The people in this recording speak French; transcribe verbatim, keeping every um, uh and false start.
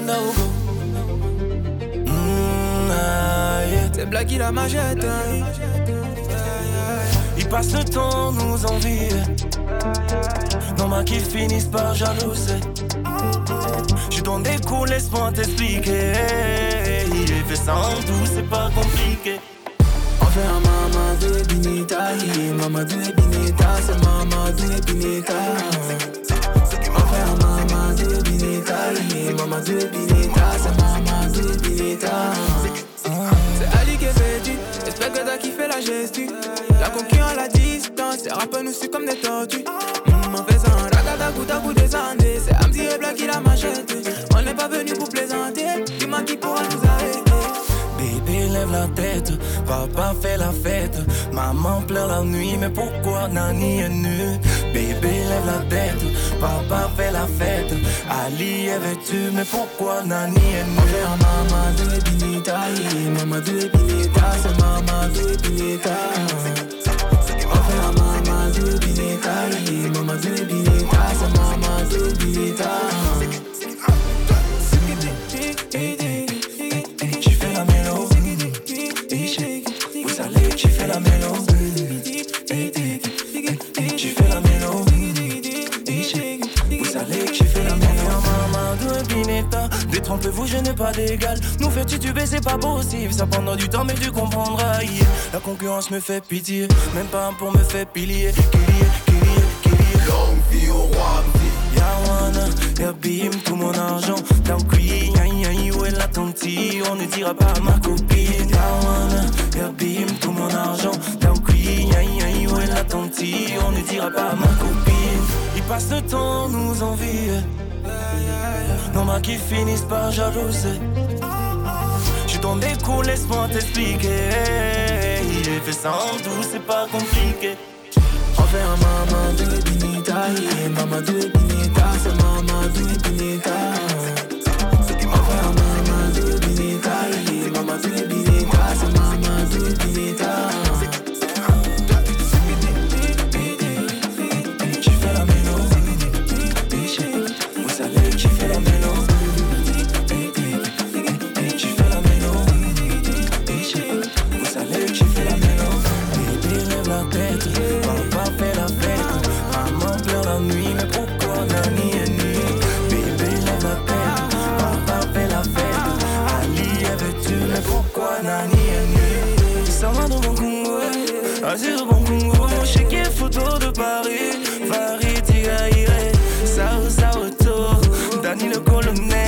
Mondaogo. Mmh, ah, yeah. C'est Black qui la machette. Ils passent le temps, nous envie. Non, ma qui finissent par jalouser. J'suis dans des coups, laisse-moi t'expliquer. Il est fait ça en tout, c'est pas compliqué. On fait un Mamadou et Binita, yeah. Mamadou et Binita, c'est Mamadou et Binita. On fait un Mamadou et Binita, yeah. Mamadou et Binita, c'est Mamadou et Binita. C'est Ali qui est vêtu, j'espère que t'as kiffé la gestu. La concurrence à la distance, les rappeurs nous suivent comme des tortues. Mmh, on fait ça en ragada, coup à coup descendé. C'est Amzi et Black qui la machette. On n'est pas venu pour plaisanter, dis-moi qui pourra nous arrêter. Bébé lève la tête, papa fait la fête. Maman pleure la nuit, mais pourquoi Nani est nue? Bébé lève la tête, papa fait la fête. Ali est vêtu, mais pourquoi Nani est nue? On fait un Mamadou et Binita, yeah. Mamadou et Binita, c'est Mamadou et Binita. On fait un Mamadou et Binita, yeah. Mamadou et Binita, c'est Mamadou et Binita. Détrompez-vous, je n'ai pas d'égal. Nous faire tituber, c'est pas possible. Ça prendra du temps, mais tu comprendras. Yeah. La concurrence me fait pitié, même pas un pour me faire pilier. Kilier, kilier, kilier. Longue vie au roi. Y'a Wana, y'a Bim, tout mon argent. Dans le cuit, y'a y'a où est la tantie? On ne dira pas à ma copine. Y'a Wana, y'a Bim, tout mon argent. Dans le cuit, y'a y'a où est la tantie? On ne dira pas à ma copine. Ils passent le temps, nous envie. Non, ma qui finissent par jalouser. J'suis dans des coups, laisse-moi t'expliquer. Il est fait ça en tout, c'est pas compliqué. On fait un Mamadou et Binita, yeah. Mamadou et Binita, c'est Mamadou et Binita. On fait un Mamadou et Binita, yeah. Mamadou et Binita, c'est Mamadou et Binita. Tu fais la mélodie, vous savez que tu fais la mélodie. Azir bon Congo, checker photo de Paris. Farid Tigaïre, Sao Sao Dani le colonel.